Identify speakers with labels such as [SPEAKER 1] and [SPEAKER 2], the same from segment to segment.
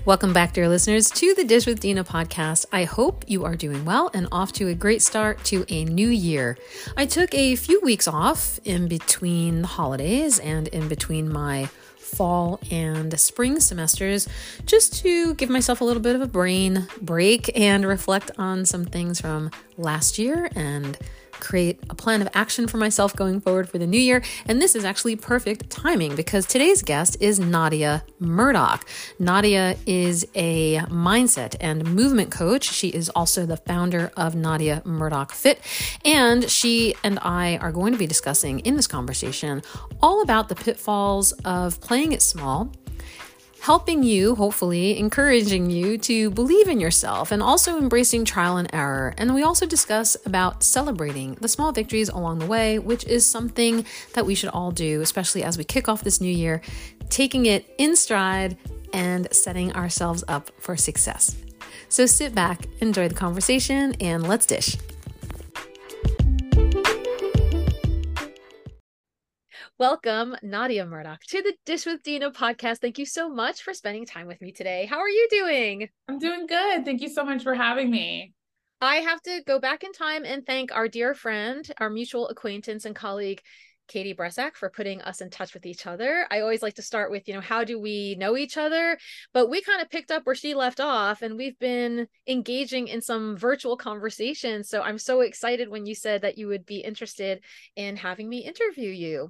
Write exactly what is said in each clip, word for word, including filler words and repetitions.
[SPEAKER 1] Welcome back, dear listeners, to the Dish with Dina podcast. I hope you are doing well and off to a great start to a new year. I took a few weeks off in between the holidays and in between my fall and spring semesters just to give myself a little bit of a brain break and reflect on some things from last year and create a plan of action for myself going forward for the new year. And this is actually perfect timing because today's guest is Nadia Murdoch. Nadia is a mindset and movement coach. She is also the founder of Nadia Murdoch Fit. And she and I are going to be discussing in this conversation all about the pitfalls of playing it small, helping you, hopefully encouraging you to believe in yourself and also embracing trial and error. And we also discuss about celebrating the small victories along the way, which is something that we should all do, especially as we kick off this new year, taking it in stride and setting ourselves up for success. So sit back, enjoy the conversation, and let's dish. Welcome, Nadia Murdoch, to the Dish with Dina podcast. Thank you so much for spending time with me today. How are you doing?
[SPEAKER 2] I'm doing good. Thank you so much for having me.
[SPEAKER 1] I have to go back in time and thank our dear friend, our mutual acquaintance and colleague, Katie Bresak, for putting us in touch with each other. I always like to start with, you know, how do we know each other? But we kind of picked up where she left off, and we've been engaging in some virtual conversations. So I'm so excited when you said that you would be interested in having me interview you.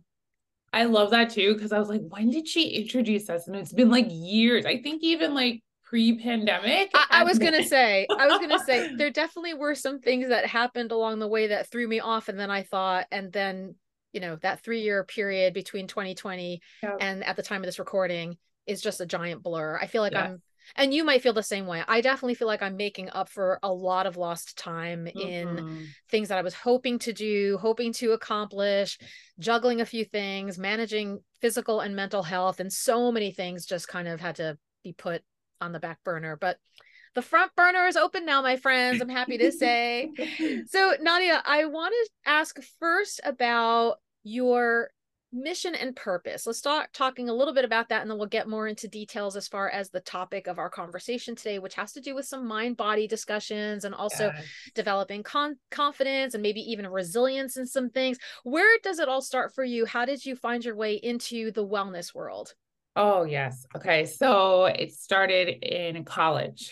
[SPEAKER 2] I love that too, because I was like, when did she introduce us? And it's been like years. I think even like pre-pandemic.
[SPEAKER 1] I, I was gonna say, I was gonna say, there definitely were some things that happened along the way that threw me off, and then I thought, and then you know that three-year period between twenty twenty yeah. and at the time of this recording is just a giant blur. I feel like yeah. I'm, and you might feel the same way. I definitely feel like I'm making up for a lot of lost time mm-hmm. in things that I was hoping to do, hoping to accomplish, juggling a few things, managing physical and mental health, and so many things just kind of had to be put on the back burner. But the front burner is open now, my friends, I'm happy to say. So Nadia, I want to ask first about your mission and purpose. Let's start talking a little bit about that, and then we'll get more into details as far as the topic of our conversation today, which has to do with some mind-body discussions and also yes. developing con- confidence and maybe even resilience in some things. Where does it all start for you? How did you find your way into the wellness world?
[SPEAKER 2] Oh, yes. Okay. So it started in college.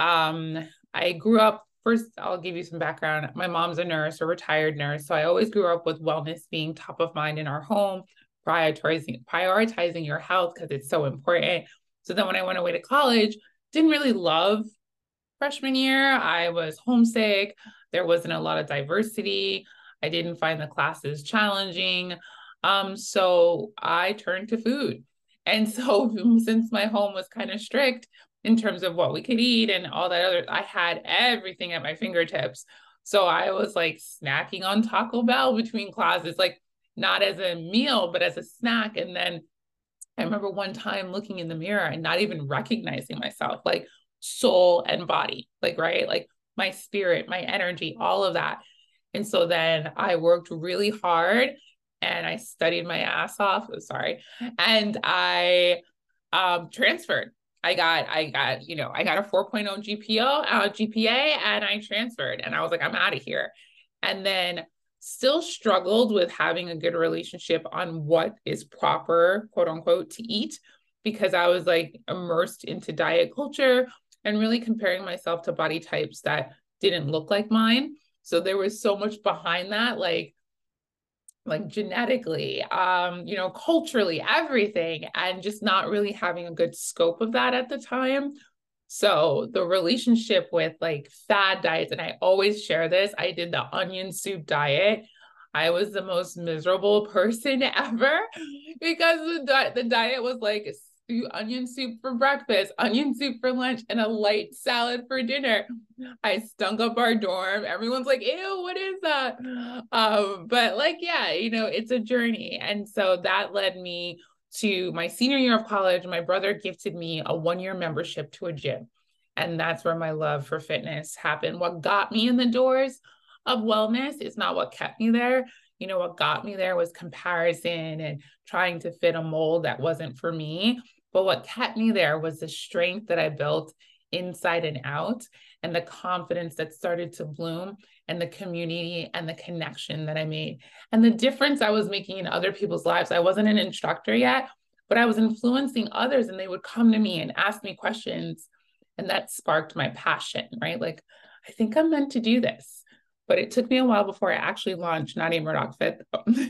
[SPEAKER 2] Um, I grew up, first, I'll give you some background. My mom's a nurse, a retired nurse. So I always grew up with wellness being top of mind in our home, prioritizing, prioritizing your health because it's so important. So then when I went away to college, didn't really love freshman year. I was homesick. There wasn't a lot of diversity. I didn't find the classes challenging. Um, so I turned to food. And so since my home was kind of strict in terms of what we could eat and all that other, I had everything at my fingertips. So I was like snacking on Taco Bell between classes, like not as a meal, but as a snack. And then I remember one time looking in the mirror and not even recognizing myself, like soul and body, like, right? Like my spirit, my energy, all of that. And so then I worked really hard and I studied my ass off. Oh, sorry. And I um, transferred. I got, I got, you know, I got a four point oh G P A, uh, G P A, and I transferred. And I was like, I'm out of here. And then still struggled with having a good relationship on what is proper, quote unquote, to eat, because I was like immersed into diet culture and really comparing myself to body types that didn't look like mine. So there was so much behind that, like, like genetically, um, you know, culturally, everything, and just not really having a good scope of that at the time. So the relationship with like fad diets, and I always share this, I did the onion soup diet. I was the most miserable person ever because the, di- the diet was like onion soup for breakfast, onion soup for lunch, and a light salad for dinner. I stunk up our dorm. Everyone's like, ew, what is that? Um, but like, yeah, you know, it's a journey. And so that led me to my senior year of college. My brother gifted me a one-year membership to a gym. And that's where my love for fitness happened. What got me in the doors of wellness is not what kept me there. You know, what got me there was comparison and trying to fit a mold that wasn't for me. But what kept me there was the strength that I built inside and out, and the confidence that started to bloom, and the community and the connection that I made, and the difference I was making in other people's lives. I wasn't an instructor yet, but I was influencing others, and they would come to me and ask me questions. And that sparked my passion, right? Like, I think I'm meant to do this. But it took me a while before I actually launched Nadia Murdoch Fit.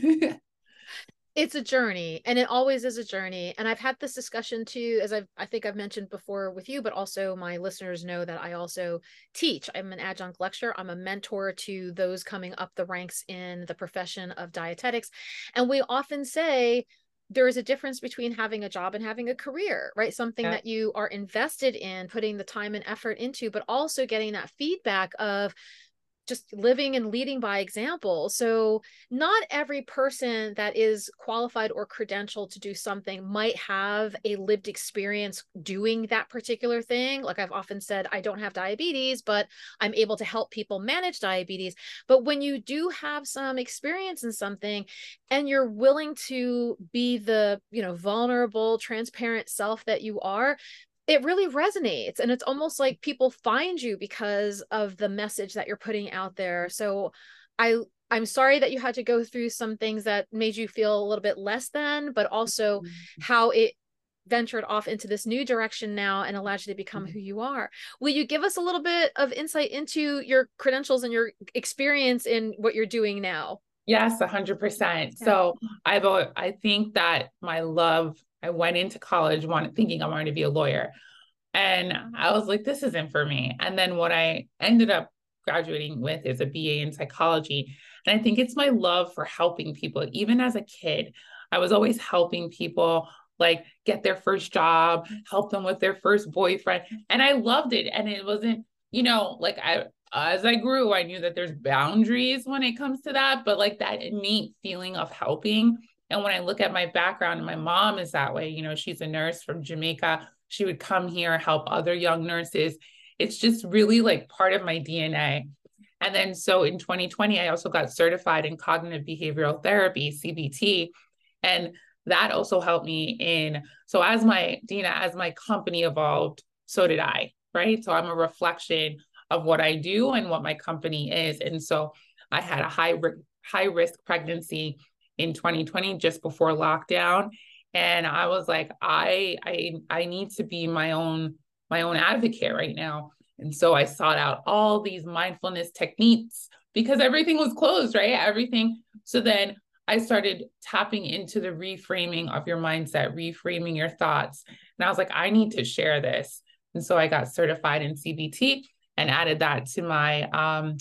[SPEAKER 1] It's a journey, and it always is a journey. And I've had this discussion too, as I've, I think I've mentioned before with you, but also my listeners know that I also teach. I'm an adjunct lecturer. I'm a mentor to those coming up the ranks in the profession of dietetics. And we often say, there is a difference between having a job and having a career, right? Something
[SPEAKER 2] Yeah.
[SPEAKER 1] that you are invested in, putting the time and effort into, but also getting that feedback of just living and leading by example. So not every person that is qualified or credentialed to do something might have a lived experience doing that particular thing. Like I've often said, I don't have diabetes, but I'm able to help people manage diabetes. But when you do have some experience in something and you're willing to be the, you know, vulnerable, transparent self that you are, it really resonates. And it's almost like people find you because of the message that you're putting out there. So I, I'm sorry that you had to go through some things that made you feel a little bit less than, but also how it ventured off into this new direction now and allowed you to become who you are. Will you give us a little bit of insight into your credentials and your experience in what you're doing now?
[SPEAKER 2] Yes, a hundred percent.
[SPEAKER 1] Yeah.
[SPEAKER 2] So I've, I think that my love, I went into college wanted, thinking I wanted to be a lawyer. And I was like, this isn't for me. And then what I ended up graduating with is a B A in psychology. And I think it's my love for helping people. Even as a kid, I was always helping people like get their first job, help them with their first boyfriend. And I loved it. And it wasn't, you know, like I, as I grew, I knew that there's boundaries when it comes to that, but like that innate feeling of helping. And when I look at my background, and my mom is that way, you know, she's a nurse from Jamaica. She would come here, help other young nurses. It's just really like part of my D N A. And then so in twenty twenty, I also got certified in cognitive behavioral therapy, C B T. And that also helped me in, so as my, Dina, as my company evolved, so did I, right? So I'm a reflection of what I do and what my company is. And so I had a high, high risk pregnancy in twenty twenty, just before lockdown. And I was like, I, I, I need to be my own, my own advocate right now. And so I sought out all these mindfulness techniques because everything was closed, right? Everything. So then I started tapping into the reframing of your mindset, reframing your thoughts. And I was like, I need to share this. And so I got certified in C B T and added that to my um,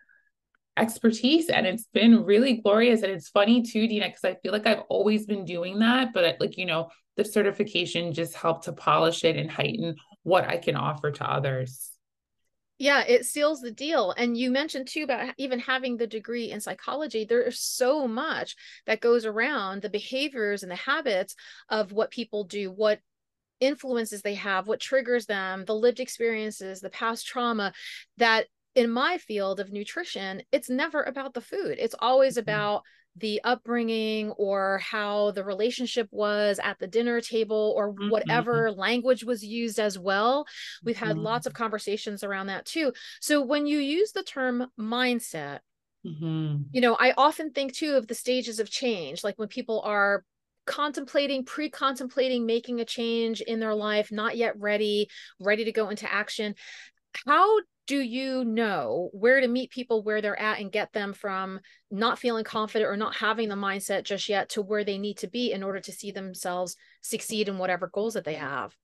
[SPEAKER 2] expertise. And it's been really glorious. And it's funny too, Dina, because I feel like I've always been doing that. But like, you know, the certification just helped to polish it and heighten what I can offer to others.
[SPEAKER 1] Yeah, it seals the deal. And you mentioned too about even having the degree in psychology. There's so much that goes around the behaviors and the habits of what people do, what influences they have, what triggers them, the lived experiences, the past trauma, that in my field of nutrition, it's never about the food. It's always about the upbringing or how the relationship was at the dinner table or whatever mm-hmm. language was used as well. We've had mm-hmm. lots of conversations around that too. So when you use the term mindset, mm-hmm. you know, I often think too of the stages of change, like when people are contemplating, pre-contemplating making a change in their life, not yet ready, ready to go into action. How do you know where to meet people where they're at and get them from not feeling confident or not having the mindset just yet to where they need to be in order to see themselves succeed in whatever goals that they have?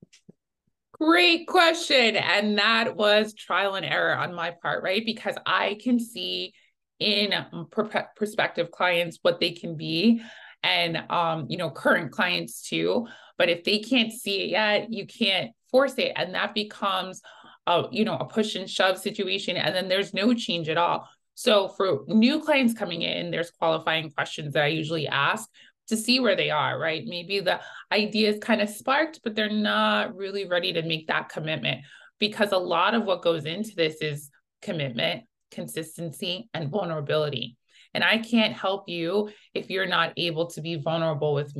[SPEAKER 2] Great question. And that was trial and error on my part, right? Because I can see in prospective clients what they can be, and um, you know, current clients too. But if they can't see it yet, you can't force it. And that becomes a, you know, a push and shove situation. And then there's no change at all. So for new clients coming in, there's qualifying questions that I usually ask to see where they are, right? Maybe the idea is kind of sparked, but they're not really ready to make that commitment, because a lot of what goes into this is commitment, consistency, and vulnerability. And I can't help you if you're not able to be vulnerable with me.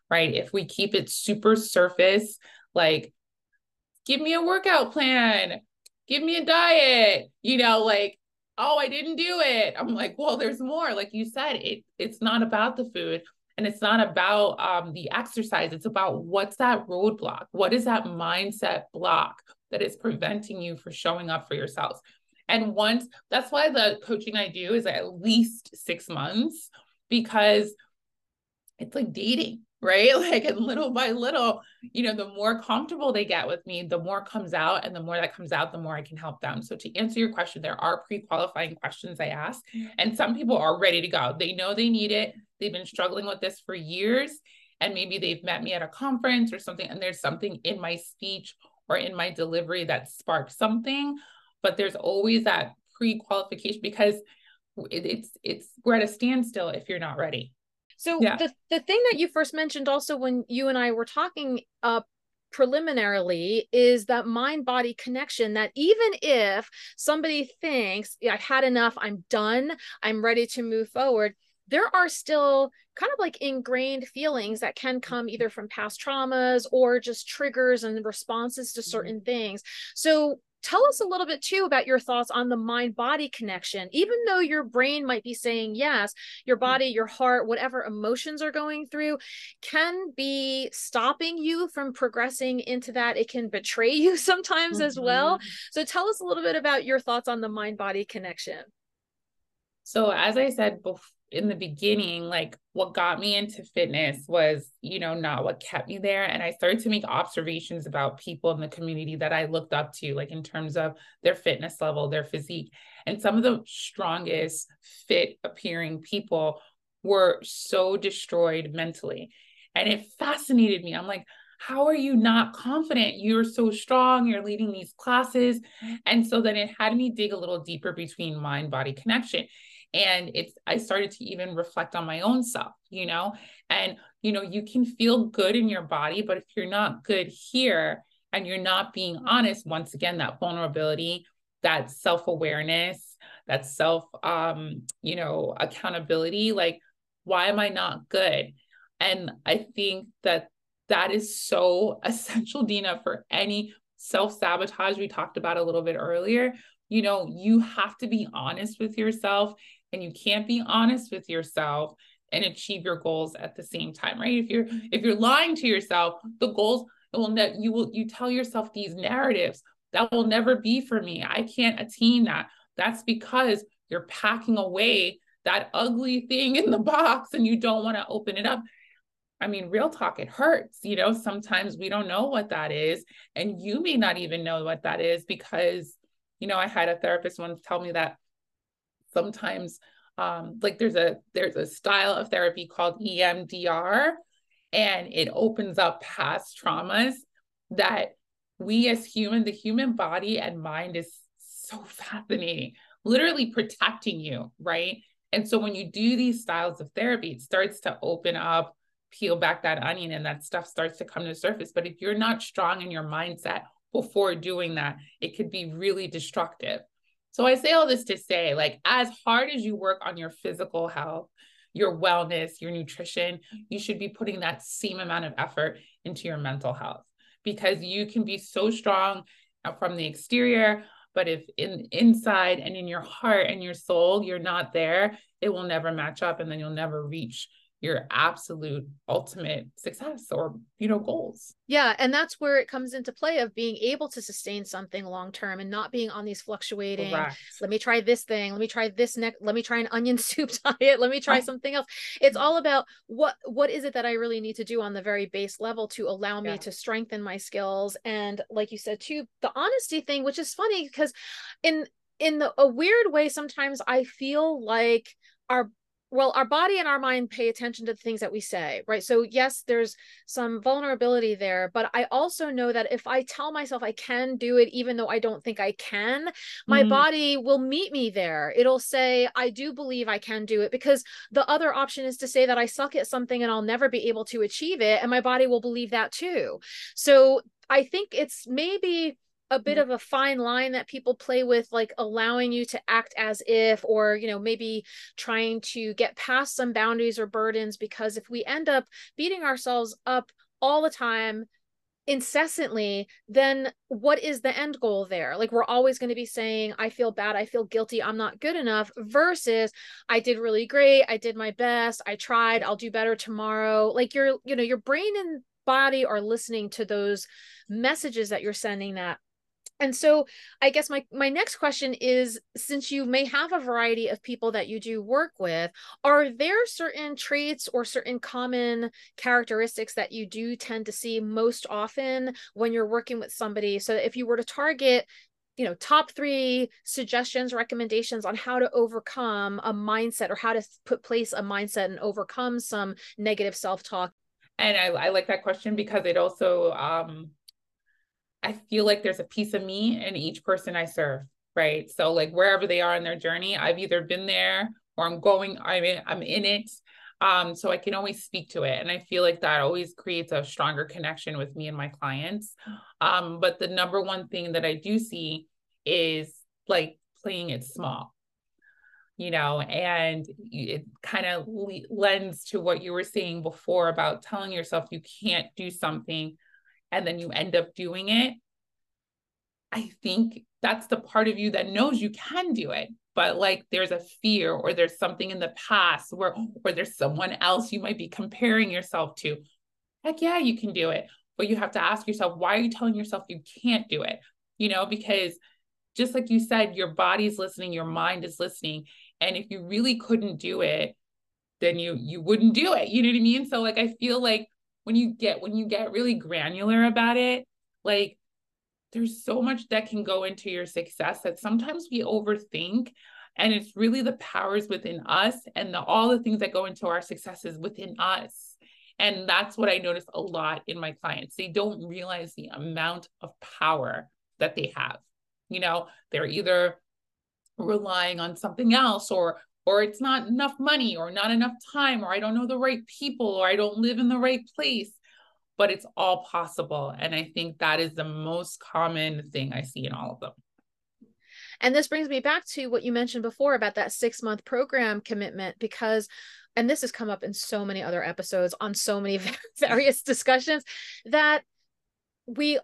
[SPEAKER 2] right? If we keep it super surface, like, give me a workout plan, give me a diet, you know, like, oh, I didn't do it. I'm like, well, there's more. Like you said, it it's not about the food and it's not about um, the exercise. It's about what's that roadblock? What is that mindset block that is preventing you from showing up for yourselves? And once, that's why the coaching I do is at least six months because it's like dating, right? Like, and little by little, you know, the more comfortable they get with me, the more comes out. And the more that comes out, the more I can help them. So to answer your question, there are pre-qualifying questions I ask. And some people are ready to go. They know they need it. They've been struggling with this for years. And maybe they've met me at a conference or something. And there's something in my speech or in my delivery that sparked something. But there's always that pre-qualification because it's, it's, we're at a standstill if you're not ready.
[SPEAKER 1] So yeah. the, the thing that you first mentioned also when you and I were talking uh, preliminarily is that mind-body connection, that even if somebody thinks, yeah, I've had enough, I'm done, I'm ready to move forward, there are still kind of like ingrained feelings that can come either from past traumas or just triggers and responses to certain mm-hmm. things. So tell us a little bit too about your thoughts on the mind-body connection. Even though your brain might be saying yes, your body, your heart, whatever emotions are going through can be stopping you from progressing into that. It can betray you sometimes mm-hmm. as well. So tell us a little bit about your thoughts on the mind-body connection.
[SPEAKER 2] So as I said before, in the beginning, like what got me into fitness was, you know, not what kept me there. And I started to make observations about people in the community that I looked up to, like in terms of their fitness level, their physique. And some of the strongest fit appearing people were so destroyed mentally. And it fascinated me. I'm like, how are you not confident? You're so strong. You're leading these classes. And so then it had me dig a little deeper between mind-body connection. And it's, I started to even reflect on my own self, you know, and, you know, you can feel good in your body, but if you're not good here and you're not being honest, once again, that vulnerability, that self-awareness, that self, um, you know, accountability, like, why am I not good? And I think that that is so essential, Dina, for any self-sabotage we talked about a little bit earlier. You know, you have to be honest with yourself. And you can't be honest with yourself and achieve your goals at the same time, right? If you're if you're lying to yourself, the goals will ne- you will you tell yourself these narratives that will never be for me. I can't attain that. That's because you're packing away that ugly thing in the box and you don't want to open it up. I mean, real talk, it hurts. You know, sometimes we don't know what that is, and you may not even know what that is because, you know, I had a therapist once tell me that sometimes um, like there's a there's a style of therapy called E M D R, and it opens up past traumas that we as human, the human body and mind is so fascinating, literally protecting you, right? And so when you do these styles of therapy, it starts to open up, peel back that onion, and that stuff starts to come to the surface. But if you're not strong in your mindset before doing that, it could be really destructive. So I say all this to say, like, as hard as you work on your physical health, your wellness, your nutrition, you should be putting that same amount of effort into your mental health, because you can be so strong from the exterior, but if in inside and in your heart and your soul, you're not there, it will never match up. And then you'll never reach your absolute ultimate success or, you know, goals.
[SPEAKER 1] Yeah. And that's where it comes into play of being able to sustain something long-term and not being on these fluctuating, Correct. Let me try this thing. Let me try this next. Let me try an onion soup diet. Let me try something else. It's all about what, what is it that I really need to do on the very base level to allow me yeah. to strengthen my skills. And like you said, too, the honesty thing, which is funny because in, in the, a weird way, sometimes I feel like our well, our body and our mind pay attention to the things that we say, right? So yes, there's some vulnerability there, but I also know that if I tell myself I can do it, even though I don't think I can, my mm. body will meet me there. It'll say, I do believe I can do it, because the other option is to say that I suck at something and I'll never be able to achieve it. And my body will believe that too. So I think it's maybe a bit of a fine line that people play with, like allowing you to act as if, or, you know, maybe trying to get past some boundaries or burdens, because if we end up beating ourselves up all the time, incessantly, then what is the end goal there? Like, we're always going to be saying, I feel bad, I feel guilty, I'm not good enough, versus I did really great, I did my best, I tried, I'll do better tomorrow. Like, your, you know, your brain and body are listening to those messages that you're sending that. And so I guess my, my next question is, since you may have a variety of people that you do work with, are there certain traits or certain common characteristics that you do tend to see most often when you're working with somebody? So if you were to target, you know, top three suggestions, recommendations on how to overcome a mindset, or how to put place a mindset and overcome some negative self-talk.
[SPEAKER 2] And I, I like that question because it also, um, I feel like there's a piece of me in each person I serve, right? So like wherever they are in their journey, I've either been there or I'm going, I'm in, I'm in it. Um, so I can always speak to it. And I feel like that always creates a stronger connection with me and my clients. Um, but the number one thing that I do see is like playing it small, you know, and it kind of lends to what you were saying before about telling yourself you can't do something and then you end up doing it. I think that's the part of you that knows you can do it, but like there's a fear, or there's something in the past where, or there's someone else you might be comparing yourself to. Heck yeah, you can do it. But you have to ask yourself, why are you telling yourself you can't do it? You know, because just like you said, your body's listening, your mind is listening. And if you really couldn't do it, then you, you wouldn't do it. You know what I mean? So like, I feel like when you get, when you get really granular about it, like there's so much that can go into your success that sometimes we overthink, and it's really the powers within us and the, all the things that go into our successes within us. And that's what I notice a lot in my clients. They don't realize the amount of power that they have. You know, they're either relying on something else, or or it's not enough money, or not enough time, or I don't know the right people, or I don't live in the right place. But it's all possible. And I think that is the most common thing I see in all of them.
[SPEAKER 1] And this brings me back to what you mentioned before about that six month program commitment, because, and this has come up in so many other episodes on so many various discussions, that we,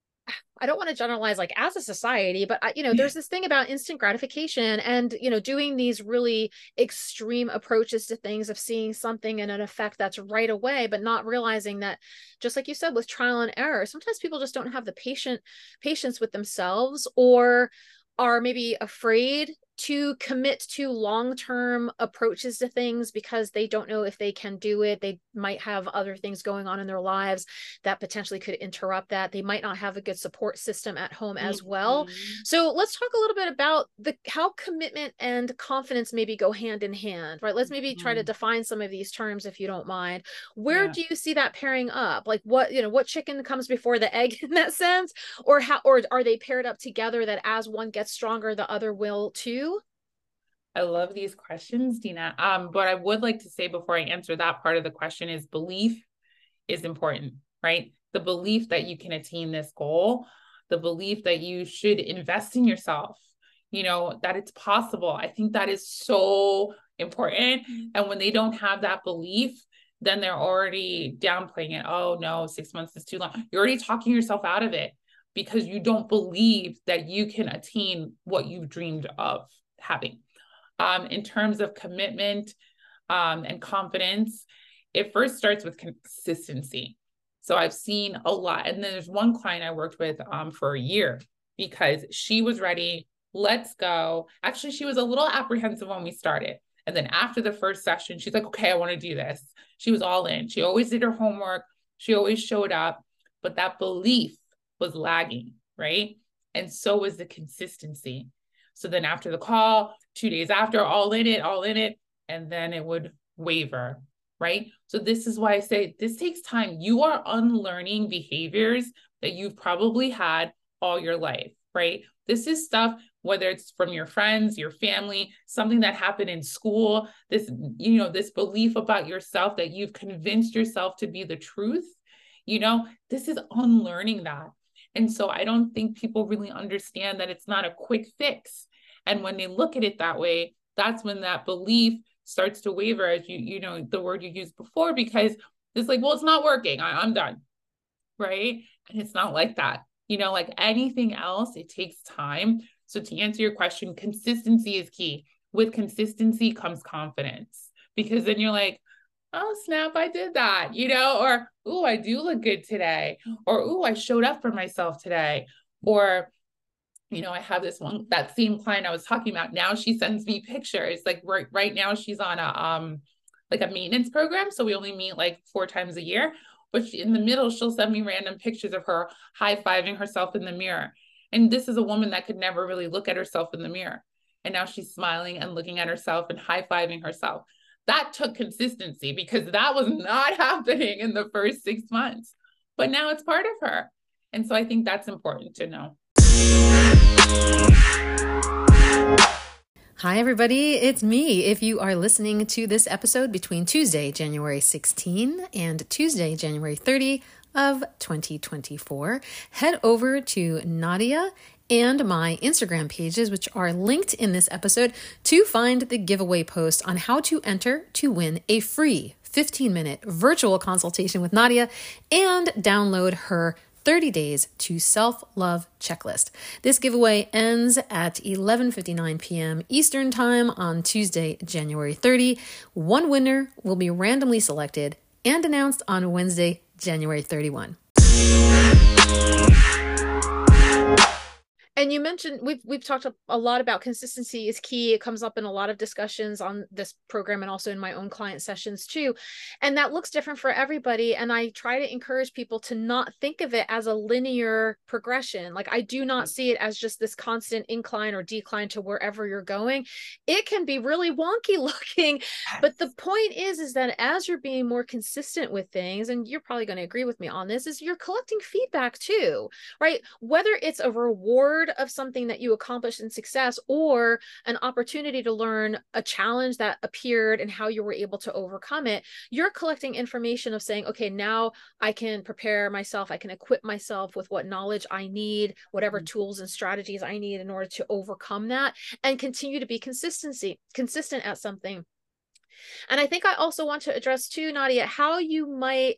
[SPEAKER 1] I don't want to generalize like as a society, but I, you know, there's this thing about instant gratification and, you know, doing these really extreme approaches to things, of seeing something and an effect that's right away, but not realizing that, just like you said, with trial and error, sometimes people just don't have the patient patience with themselves, or are maybe afraid to commit to long-term approaches to things because they don't know if they can do it. They might have other things going on in their lives that potentially could interrupt that. They might not have a good support system at home as mm-hmm. well. So let's talk a little bit about the how commitment and confidence maybe go hand in hand, right? Let's maybe mm-hmm. try to define some of these terms, if you don't mind. Where yeah. do you see that pairing up? Like what, you know, what chicken comes before the egg in that sense? Or how, or are they paired up together that as one gets stronger, the other will too?
[SPEAKER 2] I love these questions, Dina. Um, but I would like to say before I answer that part of the question is belief is important, right? The belief that you can attain this goal, the belief that you should invest in yourself, you know, that it's possible. I think that is so important. And when they don't have that belief, then they're already downplaying it. Oh no, six months is too long. You're already talking yourself out of it because you don't believe that you can attain what you've dreamed of having. Um, in terms of commitment um, and confidence, it first starts with consistency. So I've seen a lot. And then there's one client I worked with um, for a year because she was ready. Let's go. Actually, she was a little apprehensive when we started. And then after the first session, she's like, okay, I want to do this. She was all in. She always did her homework. She always showed up. But that belief was lagging, right? And so was the consistency. So then after the call, two days after, all in it, all in it, and then it would waver, right? So this is why I say this takes time. You are unlearning behaviors that you've probably had all your life, right? This is stuff, whether it's from your friends, your family, something that happened in school, this, you know, this belief about yourself that you've convinced yourself to be the truth, you know, this is unlearning that. And so I don't think people really understand that it's not a quick fix. And when they look at it that way, that's when that belief starts to waver, as you, you know, the word you used before, because it's like, well, it's not working. I, I'm done. Right. And it's not like that. You know, like anything else, it takes time. So to answer your question, consistency is key. With consistency comes confidence, because then you're like, oh, snap, I did that, you know, or, oh, I do look good today, or, oh, I showed up for myself today, or, you know, I have this one, that same client I was talking about. Now she sends me pictures. Like right, right now she's on a, um, like a maintenance program. So we only meet like four times a year, but she, in the middle, she'll send me random pictures of her high-fiving herself in the mirror. And this is a woman that could never really look at herself in the mirror. And now she's smiling and looking at herself and high-fiving herself. That took consistency, because that was not happening in the first six months, but now it's part of her. And so I think that's important to know.
[SPEAKER 1] Hi, everybody. It's me. If you are listening to this episode between Tuesday, January sixteenth and Tuesday, January thirtieth of twenty twenty-four, head over to Nadia and my Instagram pages, which are linked in this episode, to find the giveaway post on how to enter to win a free fifteen minute virtual consultation with Nadia and download her thirty days to self-love checklist. This giveaway ends at eleven fifty-nine p.m. Eastern Time on Tuesday, January thirtieth. One winner will be randomly selected and announced on Wednesday, January thirty-first.
[SPEAKER 3] And you mentioned, we've we've talked a lot about consistency is key. It comes up in a lot of discussions on this program and also in my own client sessions too. And that looks different for everybody. And I try to encourage people to not think of it as a linear progression. Like, I do not see it as just this constant incline or decline to wherever you're going. It can be really wonky looking. But the point is, is that as you're being more consistent with things, and you're probably going to agree with me on this, is you're collecting feedback too, right? Whether it's a reward of something that you accomplished in success, or an opportunity to learn a challenge that appeared and how you were able to overcome it, you're collecting information of saying, okay, now I can prepare myself, I can equip myself with what knowledge I need, whatever mm-hmm. tools and strategies I need in order to overcome that, and continue to be consistency consistent at something. And I think I also want to address too, Nadia, how you might,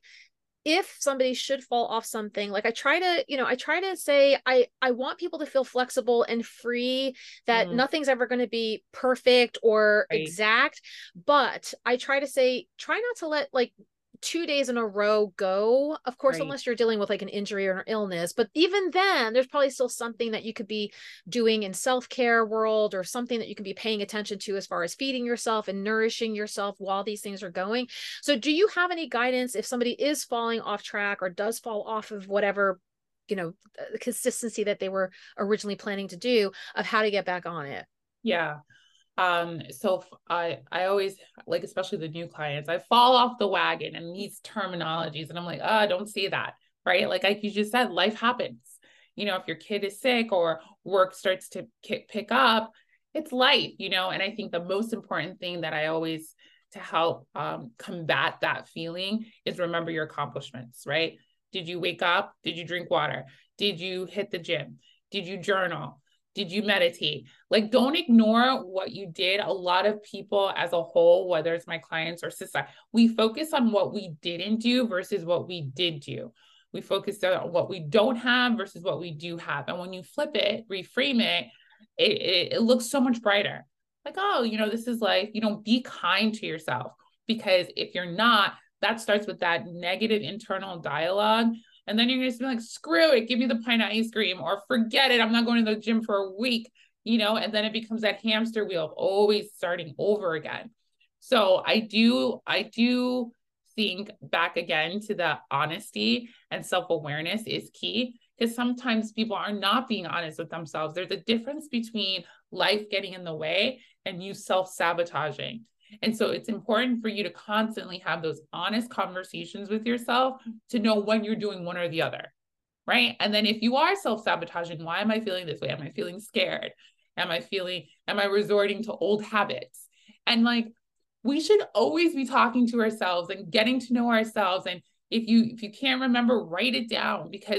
[SPEAKER 3] if somebody should fall off something, like I try to, you know, I try to say, I, I want people to feel flexible and free, that mm. nothing's ever going to be perfect or right. exact. But I try to say, try not to let like two days in a row go, of course, right. unless you're dealing with like an injury or an illness. But even then, there's probably still something that you could be doing in self-care world, or something that you can be paying attention to as far as feeding yourself and nourishing yourself while these things are going. So do you have any guidance if somebody is falling off track or does fall off of whatever, you know, consistency that they were originally planning to do, of how to get back on it?
[SPEAKER 2] Yeah. Um, so I, I always, like, especially the new clients, I fall off the wagon and these terminologies, and I'm like, oh, I don't see that, right? Like, like you just said, life happens. You know, if your kid is sick or work starts to pick up, it's life, you know? And I think the most important thing that I always, to help um, combat that feeling, is remember your accomplishments, right? Did you wake up? Did you drink water? Did you hit the gym? Did you journal? Did you meditate? Like, don't ignore what you did. A lot of people as a whole, whether it's my clients or society, we focus on what we didn't do versus what we did do. We focus on what we don't have versus what we do have. And when you flip it, reframe it, it, it, it looks so much brighter. Like, oh, you know, this is life. You know, be kind to yourself, because if you're not, that starts with that negative internal dialogue. And then you're going to be like, screw it, give me the pint of ice cream, or forget it, I'm not going to the gym for a week, you know, and then it becomes that hamster wheel of always starting over again. So I do, I do think back again to the honesty and self-awareness is key, because sometimes people are not being honest with themselves. There's a difference between life getting in the way and you self-sabotaging. And so it's important for you to constantly have those honest conversations with yourself to know when you're doing one or the other, right? And then if you are self-sabotaging, why am I feeling this way? Am I feeling scared? Am I feeling, am I resorting to old habits? And like, we should always be talking to ourselves and getting to know ourselves. And if you, if you can't remember, write it down, because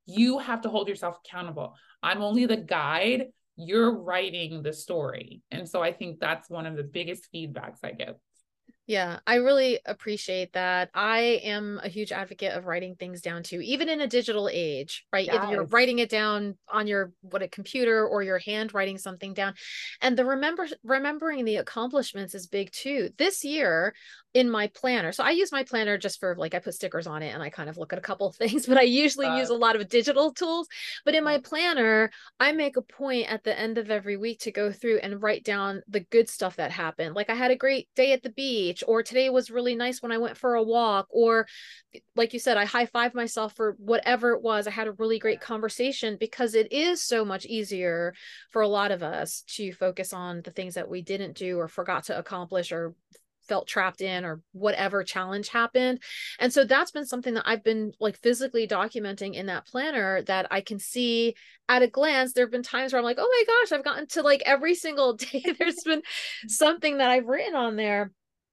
[SPEAKER 2] You have to hold yourself accountable. I'm only the guide. You're writing the story. And so I think that's one of the biggest feedbacks I get.
[SPEAKER 3] Yeah, I really appreciate that. I am a huge advocate of writing things down too, even in a digital age, right? Either you're
[SPEAKER 2] Yes.
[SPEAKER 3] writing it down on your what a computer or your hand writing something down. And the remember remembering the accomplishments is big too. This year in my planner, so I use my planner just for like I put stickers on it and I kind of look at a couple of things, but I usually uh, use a lot of digital tools. But in my planner, I make a point at the end of every week to go through and write down the good stuff that happened. Like I had a great day at the beach, or today was really nice when I went for a walk, or like you said, I high-fived myself for whatever it was. I had a really great conversation, because it is so much easier for a lot of us to focus on the things that we didn't do or forgot to accomplish or felt trapped in, or whatever challenge happened. And so that's been something that I've been like physically documenting in that planner, that I can see at a glance. There have been times where I'm like, oh my gosh, I've gotten to like every single day. There's been something that I've written on there.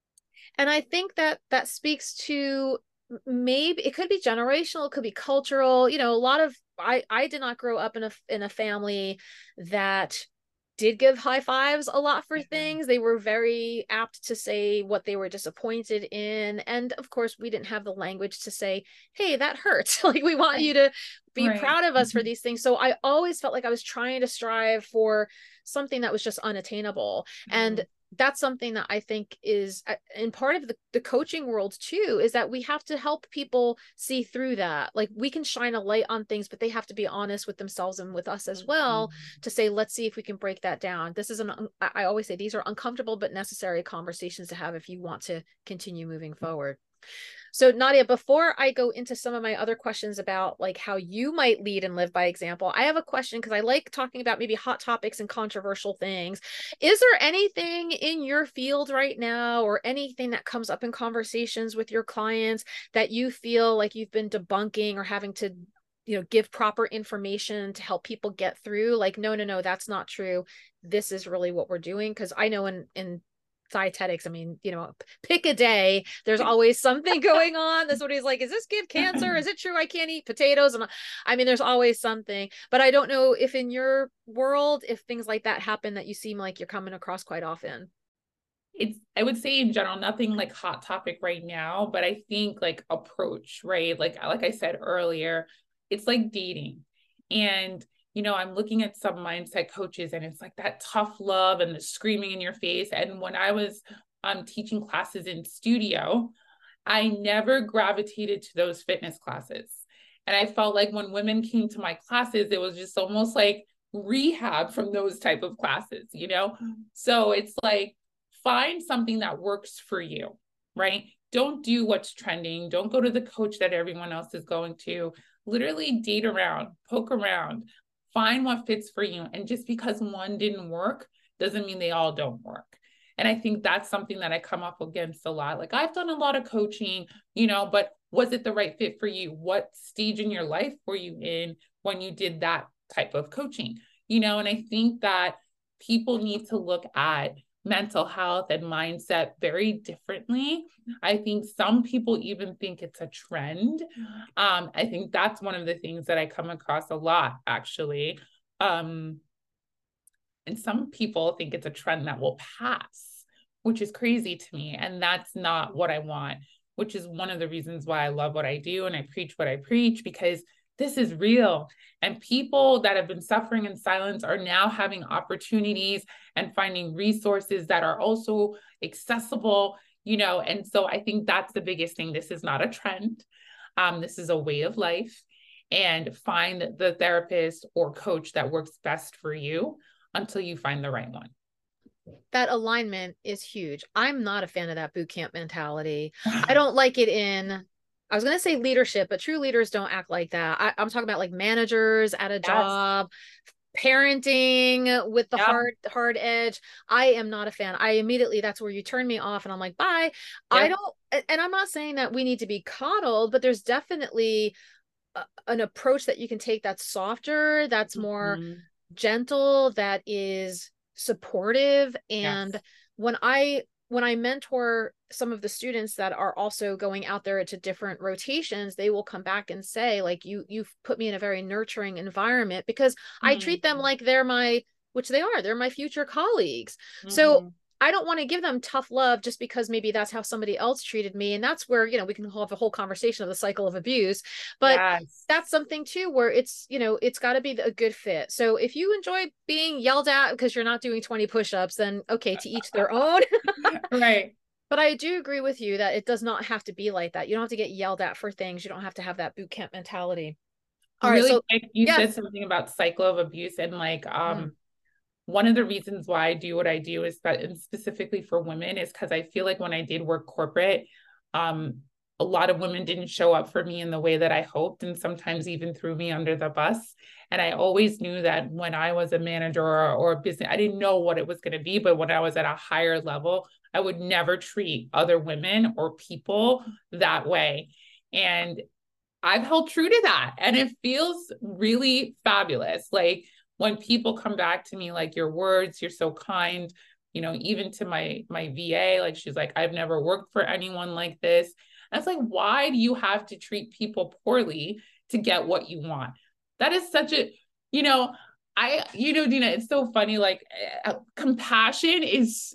[SPEAKER 3] And I think that that speaks to, maybe it could be generational, it could be cultural. You know, a lot of, I, I did not grow up in a, in a family that did give high fives a lot for things. They were very apt to say what they were disappointed in. And of course, we didn't have the language to say, hey, that hurts. Like, we want right. you to be right. proud of us mm-hmm. for these things. So I always felt like I was trying to strive for something that was just unattainable. Mm-hmm. And that's something that I think is in part of the, the coaching world too, is that we have to help people see through that. Like, we can shine a light on things, but they have to be honest with themselves and with us as well mm-hmm. to say, let's see if we can break that down. This is an, I always say, these are uncomfortable but necessary conversations to have if you want to continue moving forward. So Nadia, before I go into some of my other questions about like how you might lead and live by example, I have a question, because I like talking about maybe hot topics and controversial things. Is there anything in your field right now, or anything that comes up in conversations with your clients, that you feel like you've been debunking or having to, you know, give proper information to help people get through? Like, no, no, no, that's not true. This is really what we're doing. Because I know in, in dietetics, I mean, you know, pick a day, there's always something going on. That's what he's like, is this give cancer? Is it true I can't eat potatoes? And I mean, there's always something. But I don't know if in your world, if things like that happen, that you seem like you're coming across quite often.
[SPEAKER 2] It's, I would say in general, nothing like hot topic right now, but I think like approach, right? Like, like I said earlier, it's like dating. And you know, I'm looking at some mindset coaches, and it's like that tough love and the screaming in your face. And when I was um, teaching classes in studio, I never gravitated to those fitness classes. And I felt like when women came to my classes, it was just almost like rehab from those type of classes, you know? So it's like, find something that works for you, right? Don't do what's trending. Don't go to the coach that everyone else is going to. Literally date around, poke around. Find what fits for you. And just because one didn't work doesn't mean they all don't work. And I think that's something that I come up against a lot. Like, I've done a lot of coaching, you know, but was it the right fit for you? What stage in your life were you in when you did that type of coaching? You know, and I think that people need to look at mental health and mindset very differently. I think some people even think it's a trend. Um, I think that's one of the things that I come across a lot, actually. Um, and some people think it's a trend that will pass, which is crazy to me. And that's not what I want, which is one of the reasons why I love what I do and I preach what I preach, because this is real. And people that have been suffering in silence are now having opportunities and finding resources that are also accessible, you know? And so I think that's the biggest thing. This is not a trend. Um, this is a way of life, and find the therapist or coach that works best for you until you find the right one.
[SPEAKER 3] That alignment is huge. I'm not a fan of that boot camp mentality. I don't like it in, I was going to say leadership, but true leaders don't act like that. I, I'm talking about like managers at a yes. job, parenting with the yep. hard, hard edge. I am not a fan. I immediately, that's where you turn me off and I'm like, bye. Yep. I don't, and I'm not saying that we need to be coddled, but there's definitely a, an approach that you can take that's softer, that's more mm-hmm. gentle, that is supportive. And yes. when I when I mentor some of the students that are also going out there to different rotations, they will come back and say, like, you, you've put me in a very nurturing environment, because mm-hmm. I treat them like they're my, which they are, they're my future colleagues. Mm-hmm. So I don't want to give them tough love just because maybe that's how somebody else treated me. And that's where, you know, we can have a whole conversation of the cycle of abuse, but yes. that's something too, where it's, you know, it's got to be a good fit. So if you enjoy being yelled at because you're not doing twenty push-ups, then okay, to each their own.
[SPEAKER 2] Right.
[SPEAKER 3] But I do agree with you that it does not have to be like that. You don't have to get yelled at for things. You don't have to have that boot camp mentality.
[SPEAKER 2] All really right, so, quick, you yes. said something about cycle of abuse, and like, um, mm. one of the reasons why I do what I do is that, and specifically for women, is because I feel like when I did work corporate, um, a lot of women didn't show up for me in the way that I hoped, and sometimes even threw me under the bus. And I always knew that when I was a manager or, or a business, I didn't know what it was going to be, but when I was at a higher level, I would never treat other women or people that way. And I've held true to that. And it feels really fabulous. Like, when people come back to me, like, your words, you're so kind, you know, even to my, my V A, like, she's like, I've never worked for anyone like this. And it's like, why do you have to treat people poorly to get what you want? That is such a, you know, I, you know, Dina, it's so funny. Like, uh, compassion is,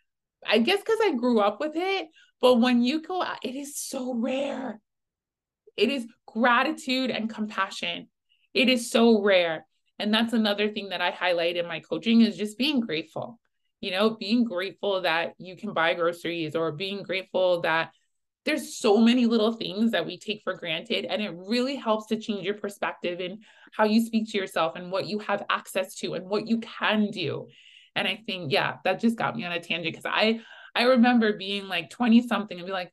[SPEAKER 2] I guess, because I grew up with it, but when you go out, it is so rare. It is gratitude and compassion. It is so rare. And that's another thing that I highlight in my coaching, is just being grateful, you know, being grateful that you can buy groceries, or being grateful that there's so many little things that we take for granted. And it really helps to change your perspective in how you speak to yourself and what you have access to and what you can do. And I think, yeah, that just got me on a tangent, because I, I remember being like twenty something and be like,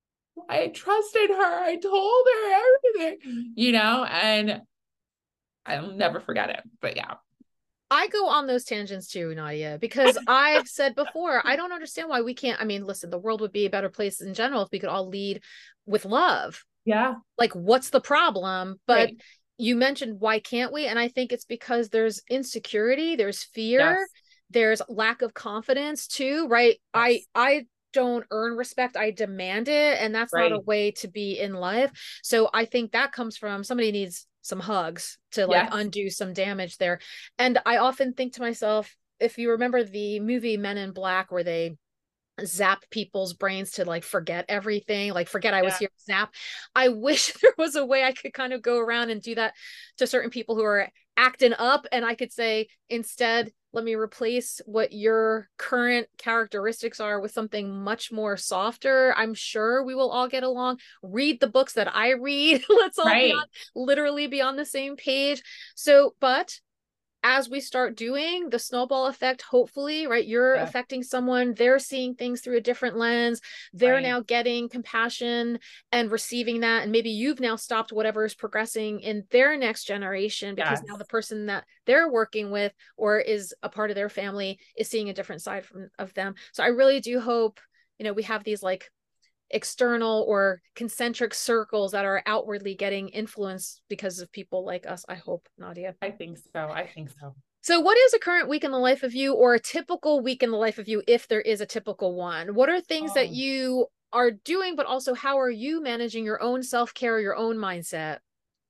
[SPEAKER 2] I trusted her. I told her everything, you know, and I'll never forget it. But yeah.
[SPEAKER 3] I go on those tangents too, Nadia, because I've said before, I don't understand why we can't. I mean, listen, the world would be a better place in general if we could all lead with love.
[SPEAKER 2] Yeah.
[SPEAKER 3] Like, what's the problem? But
[SPEAKER 2] right.
[SPEAKER 3] you mentioned, why can't we? And I think it's because there's insecurity, there's fear,
[SPEAKER 2] yes.
[SPEAKER 3] there's lack of confidence too, right? Yes. I, I, don't earn respect, I demand it. And that's right. not a way to be in life. So I think that comes from somebody needs some hugs to like yes. undo some damage there. And I often think to myself, if you remember the movie Men in Black, where they zap people's brains to like forget everything, like forget I was yeah. here, zap. I wish there was a way I could kind of go around and do that to certain people who are acting up. And I could say, instead, let me replace what your current characteristics are with something much more softer. I'm sure we will all get along. Read the books that I read. Let's all
[SPEAKER 2] right.
[SPEAKER 3] be on, literally be on the same page. So, but as we start doing the snowball effect, hopefully, right, you're yeah. affecting someone, they're seeing things through a different lens, they're right. now getting compassion and receiving that, and maybe you've now stopped whatever is progressing in their next generation, because yes. now the person that they're working with or is a part of their family is seeing a different side from of them. So I really do hope, you know, we have these like external or concentric circles that are outwardly getting influenced because of people like us. I hope, Nadia.
[SPEAKER 2] I think so. I think so.
[SPEAKER 3] So what is a current week in the life of you, or a typical week in the life of you, if there is a typical one? What are things oh. that you are doing, but also how are you managing your own self-care, your own mindset?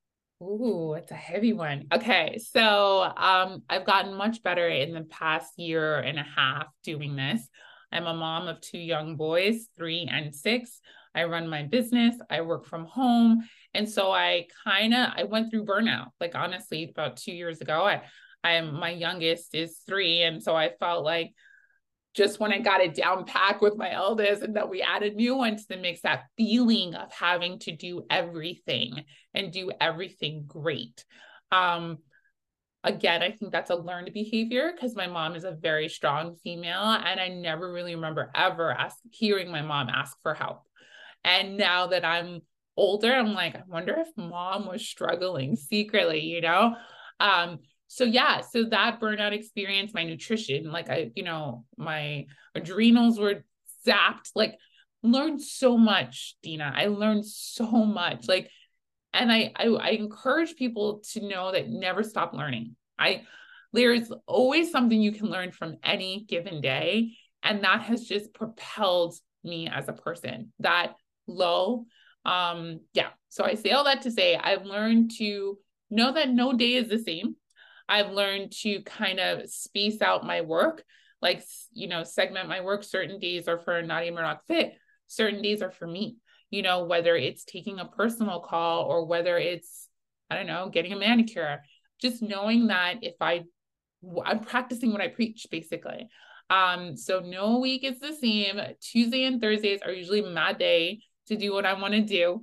[SPEAKER 2] Ooh, it's a heavy one. Okay. So um, I've gotten much better in the past year and a half doing this. I'm a mom of two young boys, three and six. I run my business. I work from home. And so I kind of, I went through burnout, like honestly, about two years ago. I, I'm, my youngest is three. And so I felt like just when I got it down packed with my eldest, and that we added new ones to the mix, that feeling of having to do everything and do everything great. Um, Again, I think that's a learned behavior, because my mom is a very strong female, and I never really remember ever ask, hearing my mom ask for help. And now that I'm older, I'm like, I wonder if mom was struggling secretly, you know? Um, so yeah, so that burnout experience, my nutrition, like I, you know, my adrenals were zapped, like learned so much, Dina. I learned so much. Like, And I, I, I encourage people to know that never stop learning. I, there's always something you can learn from any given day. And that has just propelled me as a person, that low. Um, yeah. So I say all that to say, I've learned to know that no day is the same. I've learned to kind of space out my work, like, you know, segment my work. Certain days are for Nadia Murdoch Fit. Certain days are for me, you know, whether it's taking a personal call or whether it's, I don't know, getting a manicure, just knowing that if I, I'm practicing what I preach, basically. Um, so no week is the same. Tuesday and Thursdays are usually my day to do what I want to do.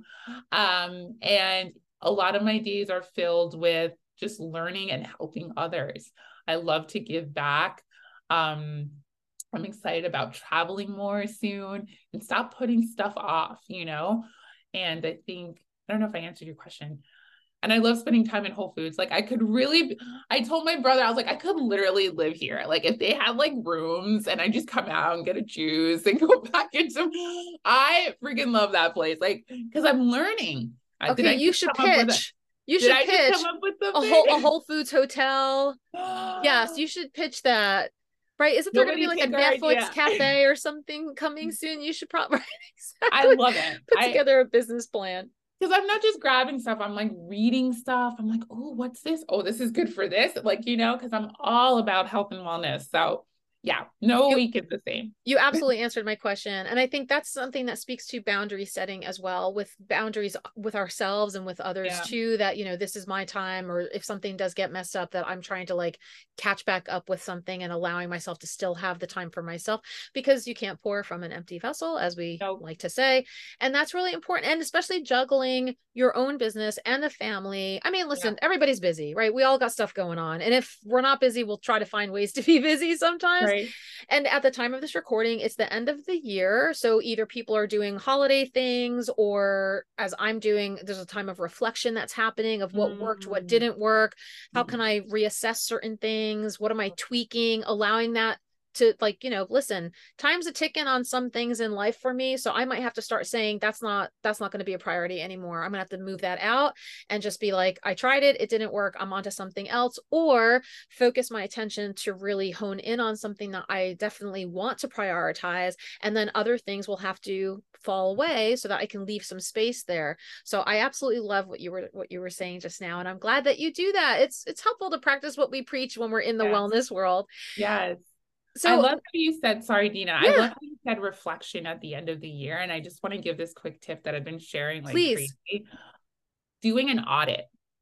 [SPEAKER 2] Um, and a lot of my days are filled with just learning and helping others. I love to give back. Um, I'm excited about traveling more soon and stop putting stuff off, you know? And I think, I don't know if I answered your question. And I love spending time in Whole Foods. Like I could really, I told my brother, I was like, I could literally live here. Like if they had like rooms and I just come out and get a juice and go back into, I freaking love that place. Like, cause I'm learning.
[SPEAKER 3] Okay, you should pitch. You should pitch a whole, a Whole Foods hotel. Yes, you should pitch that. Right? Isn't there going to be like a Netflix cafe or something coming soon? You should probably exactly
[SPEAKER 2] I love it.
[SPEAKER 3] Put together I, a business plan.
[SPEAKER 2] Because I'm not just grabbing stuff. I'm like reading stuff. I'm like, oh, what's this? Oh, this is good for this. Like, you know, because I'm all about health and wellness. So yeah, no you, week is the same.
[SPEAKER 3] You absolutely answered my question. And I think that's something that speaks to boundary setting as well, with boundaries with ourselves and with others yeah. too, that, you know, this is my time, or if something does get messed up, that I'm trying to like catch back up with something and allowing myself to still have the time for myself, because you can't pour from an empty vessel, as we nope. like to say. And that's really important. And especially juggling your own business and the family. I mean, listen, yeah. everybody's busy, right? We all got stuff going on. And if we're not busy, we'll try to find ways to be busy sometimes. Right. And at the time of this recording, it's the end of the year. So either people are doing holiday things, or as I'm doing, there's a time of reflection that's happening of what mm. worked, what didn't work. How mm. can I reassess certain things? What am I tweaking? Allowing that to, like, you know, listen, time's a ticking on some things in life for me. So I might have to start saying that's not, that's not going to be a priority anymore. I'm gonna have to move that out and just be like, I tried it, it didn't work, I'm onto something else, or focus my attention to really hone in on something that I definitely want to prioritize. And then other things will have to fall away so that I can leave some space there. So I absolutely love what you were, what you were saying just now. And I'm glad that you do that. It's, it's helpful to practice what we preach when we're in the yes. wellness world.
[SPEAKER 2] Yes. So I love how you said, sorry, Dina, yeah. I love how you said reflection at the end of the year. And I just want to give this quick tip that I've been sharing, like
[SPEAKER 3] Please.
[SPEAKER 2] crazy. Doing an audit.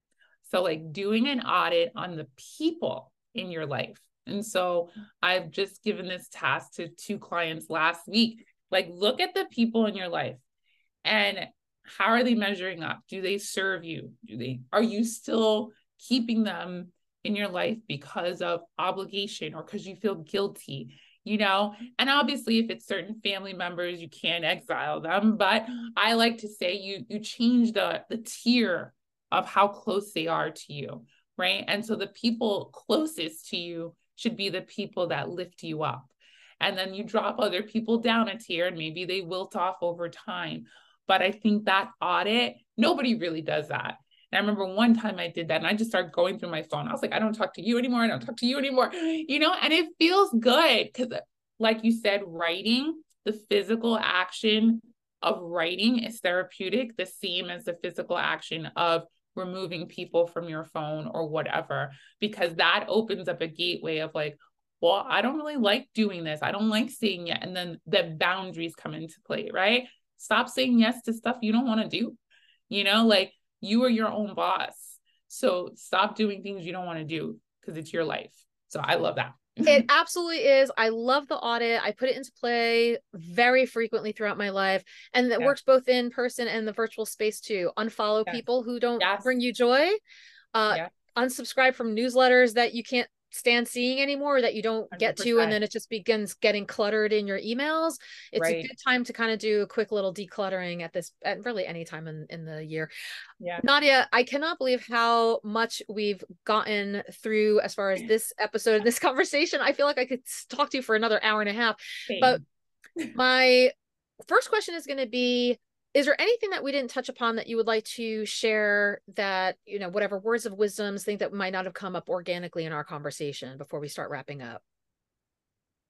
[SPEAKER 2] So like doing an audit on the people in your life. And so I've just given this task to two clients last week. Like, look at the people in your life and how are they measuring up? Do they serve you? Do they, are you still keeping them in your life because of obligation or because you feel guilty, you know? And obviously if it's certain family members, you can't exile them, but I like to say you, you change the, the tier of how close they are to you, right? And so the people closest to you should be the people that lift you up. And then you drop other people down a tier and maybe they wilt off over time. But I think that audit, nobody really does that. And I remember one time I did that and I just started going through my phone. I was like, I don't talk to you anymore. I don't talk to you anymore, you know, and it feels good because like you said, writing, the physical action of writing is therapeutic, the same as the physical action of removing people from your phone or whatever, because that opens up a gateway of like, well, I don't really like doing this. I don't like saying it. And then the boundaries come into play, right? Stop saying yes to stuff you don't want to do, you know, like, you are your own boss. So stop doing things you don't want to do because it's your life. So I love that.
[SPEAKER 3] It absolutely is. I love the audit. I put it into play very frequently throughout my life. And it yeah. works both in person and the virtual space too. Unfollow yes. people who don't yes. bring you joy. Uh, yeah. Unsubscribe from newsletters that you can't stand seeing anymore, that you don't get one hundred percent to, and then it just begins getting cluttered in your emails. It's right. a good time to kind of do a quick little decluttering at this, at really any time in, in the year.
[SPEAKER 2] Yeah.
[SPEAKER 3] Nadia, I cannot believe how much we've gotten through as far as this episode, this conversation. I feel like I could talk to you for another hour and a half. Same. But my first question is going to be, is there anything that we didn't touch upon that you would like to share, that, you know, whatever words of wisdoms, things that might not have come up organically in our conversation before we start wrapping up?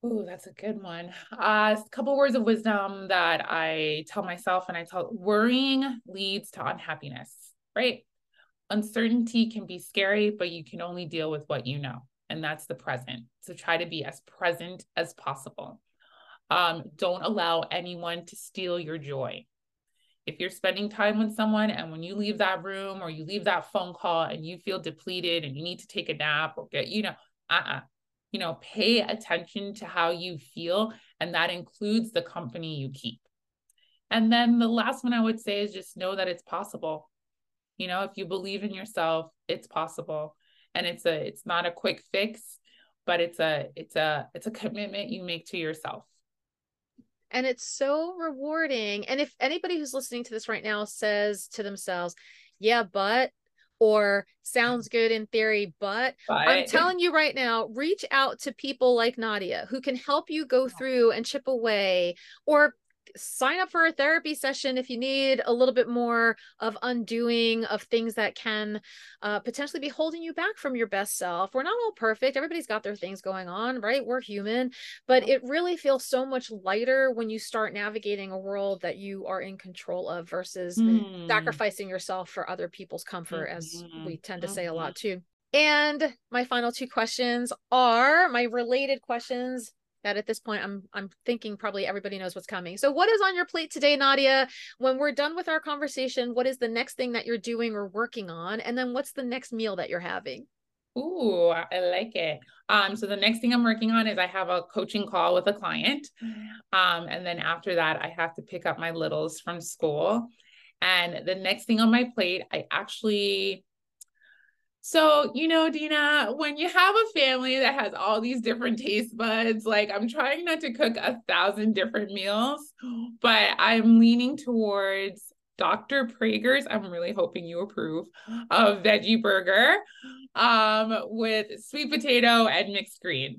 [SPEAKER 2] Oh, that's a good one. Uh, a couple words of wisdom that I tell myself, and I tell worrying leads to unhappiness, right? Uncertainty can be scary, but you can only deal with what you know, and that's the present. So try to be as present as possible. Um, don't allow anyone to steal your joy. If you're spending time with someone and when you leave that room or you leave that phone call and you feel depleted and you need to take a nap or get, you know, uh-uh, you know, pay attention to how you feel. And that includes the company you keep. And then the last one I would say is just know that it's possible. You know, if you believe in yourself, it's possible. And it's a, it's not a quick fix, but it's a, it's a, it's a commitment you make to yourself.
[SPEAKER 3] And it's so rewarding. And if anybody who's listening to this right now says to themselves, yeah, but, or sounds good in theory, but, but I'm telling you right now, reach out to people like Nadia who can help you go through and chip away, or sign up for a therapy session if you need a little bit more of undoing of things that can uh, potentially be holding you back from your best self. We're not all perfect. Everybody's got their things going on, right? We're human, but it really feels so much lighter when you start navigating a world that you are in control of versus mm. sacrificing yourself for other people's comfort, mm-hmm. as we tend to mm-hmm. say a lot too. And my final two questions are my related questions that at this point, I'm I'm thinking probably everybody knows what's coming. So what is on your plate today, Nadia? When we're done with our conversation, what is the next thing that you're doing or working on? And then what's the next meal that you're having?
[SPEAKER 2] Ooh, I like it. Um, so the next thing I'm working on is I have a coaching call with a client. Um, and then after that, I have to pick up my littles from school. And the next thing on my plate, I actually... So, you know, Dina, when you have a family that has all these different taste buds, like I'm trying not to cook a thousand different meals, but I'm leaning towards Doctor Praeger's, I'm really hoping you approve, of veggie burger um, with sweet potato and mixed greens.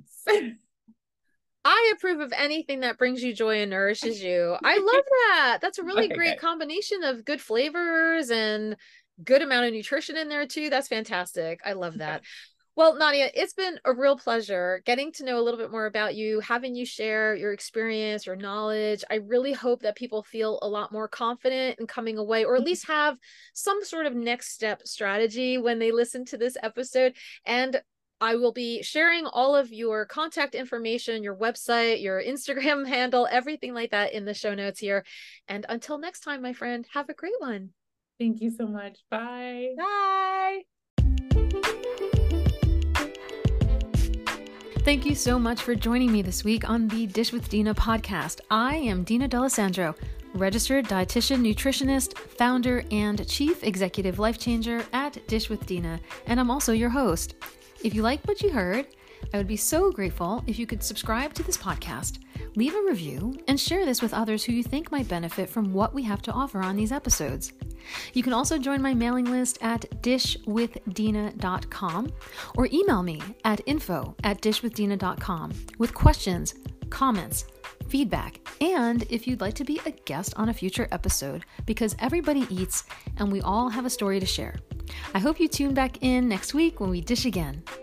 [SPEAKER 3] I approve of anything that brings you joy and nourishes you. I love that. That's a really okay, great good. combination of good flavors and good amount of nutrition in there too. That's fantastic. I love that. Well, Nadia, it's been a real pleasure getting to know a little bit more about you, having you share your experience, your knowledge. I really hope that people feel a lot more confident in coming away, or at least have some sort of next step strategy when they listen to this episode. And I will be sharing all of your contact information, your website, your Instagram handle, everything like that in the show notes here. And until next time, my friend, have a great one.
[SPEAKER 2] Thank you so much. Bye.
[SPEAKER 3] Bye.
[SPEAKER 1] Thank you so much for joining me this week on the Dish with Dina podcast. I am Dina D'Alessandro, registered dietitian, nutritionist, founder, and chief executive life changer at Dish with Dina, and I'm also your host. If you like what you heard, I would be so grateful if you could subscribe to this podcast, leave a review, and share this with others who you think might benefit from what we have to offer on these episodes. You can also join my mailing list at dish with dina dot com or email me at info at dish with dina dot com with questions, comments, feedback, and if you'd like to be a guest on a future episode, because everybody eats and we all have a story to share. I hope you tune back in next week when we dish again.